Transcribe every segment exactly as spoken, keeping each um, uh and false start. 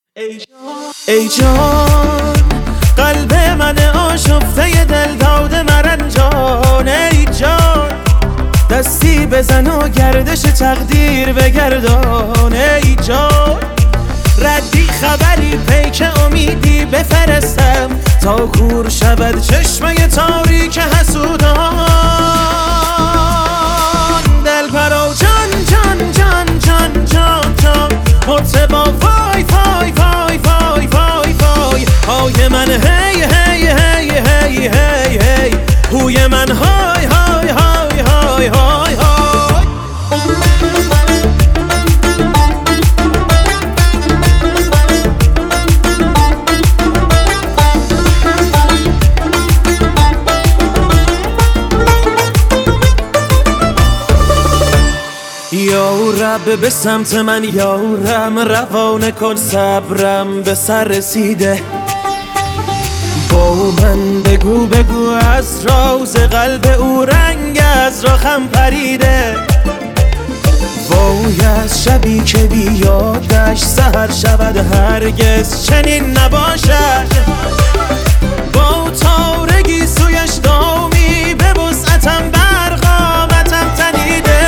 ای جان ای جان قلب من آشفته دل داده مرنجان. ای جان دستی بزن و گردش تقدیر بگردان. ای جان ردی خبری پیک امیدی بفرستم تا کور شود چشمه تاریک حسودان. دل پرو جان جان جان جان جان جان مرتبا وای وای وای وای وای وای های من هی هی هی هی هی هی هوی من های های های های های های. یا رب به سمت من یارم روانه کن صبرم به سر رسیده. با من بگو بگو از راز قلب او رنگ از راخم پریده. وای از شبی که بیادش سحر شود هرگز چنین نباشد. با تارگی سویش دامی به وسعتم برقامتم تنیده.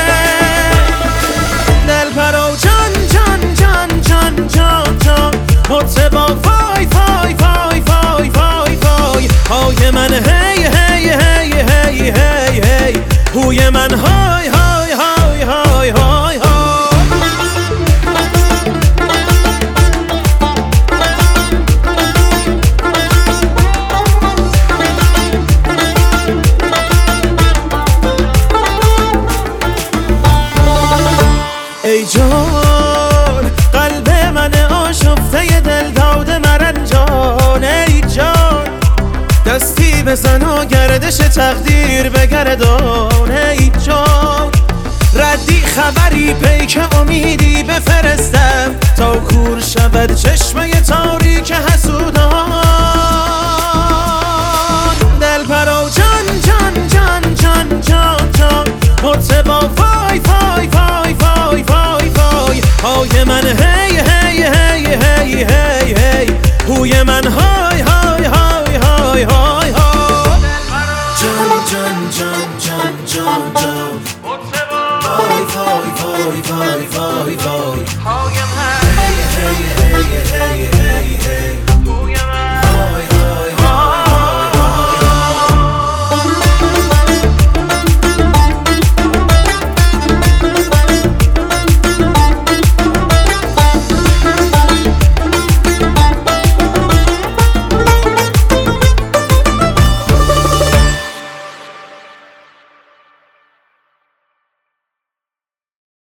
دل پرو جان جان جان جان جان جان مرتبا وای وای وای وای وای وای های من هی هی هی هی هی هی هوی من های های های های های های. ای جان قلب من آشفته دل داده مرنجان. ای جان دستی بزن و گردش تقدیر بگردان. ای جان ردی خبری پیک امیدی بفرستم تا کور شود چشمه